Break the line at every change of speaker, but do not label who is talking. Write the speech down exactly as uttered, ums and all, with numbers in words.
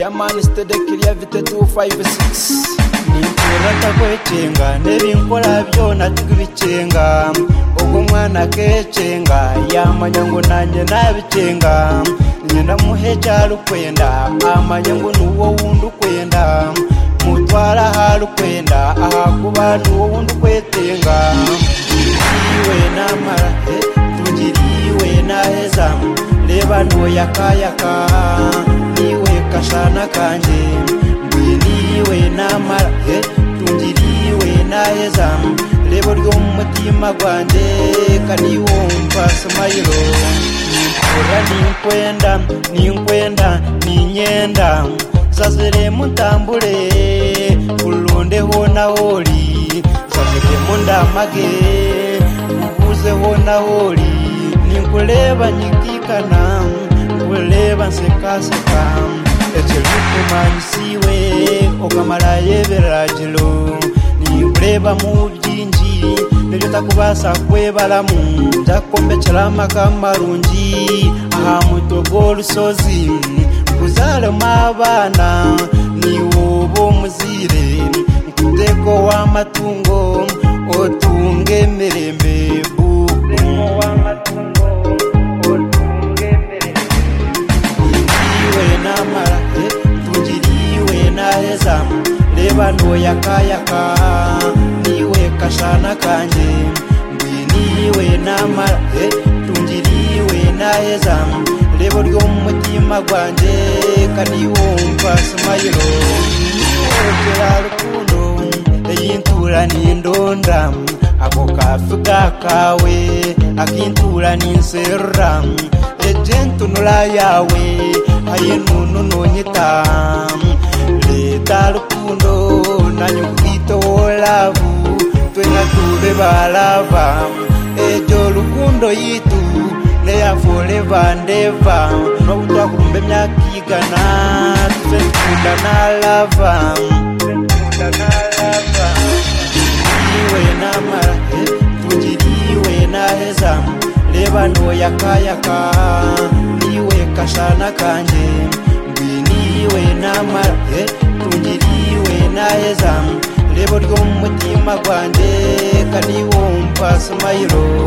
Yaman Stede Kiria Vite two five six.
Nikurata kwechenga nebinkola byona tubichenga ubwo mwana kechenga yamanyango nanye nabichenga nyina muhecha rukwenda amanyango nuwo wundu kwenda mutwara haru kwenda aha kuba nuwo wundu kwetenga iwe namara he tungiriwe naheza leba no yakayaka niwe kashana kanje niwe namara he tungiriwe naheza lebo ryo mutima gwanje kani wumva samayiro ora ninkwenda ninkwenda ninyenda zazere mutambule ulonde hona holi zazere munda mage ubuze hona holi ninkuleba nyikikana nkuleba nsekaseka echelukumanyisiwe okamala yeberajilo ninkuleba mu byinji nebyo takubasa kwebalamu njakombekera makamarungi aha mutogo lusozi kuzale mabana niwo muzire nkudeko w'amatungo otunge mirembe buko w'amatungo otunge mirembe iwe namara tungiriwe naheza leba no yakayaka niwe kashana kanje niwe namara tungiriwe naheza lebo ryo mutima gwanje kani wumva samayiro ogera rukundo eyintura nindonda ako kafuga kawe akintura ninserra ejentu nula yawe ayinunu nonyita leta rukundo nanyukito lavu twena tube balava ejo rukundo yitu Leya forever and ever no utwa kumbe myakigana tufenda na lava tufenda na lava iwe namara tungiriwe naheza leba no yakayaka niwe kashana kanje niwe namara tungiriwe naheza lebo ryo mutima gwanje kani wumva samayiro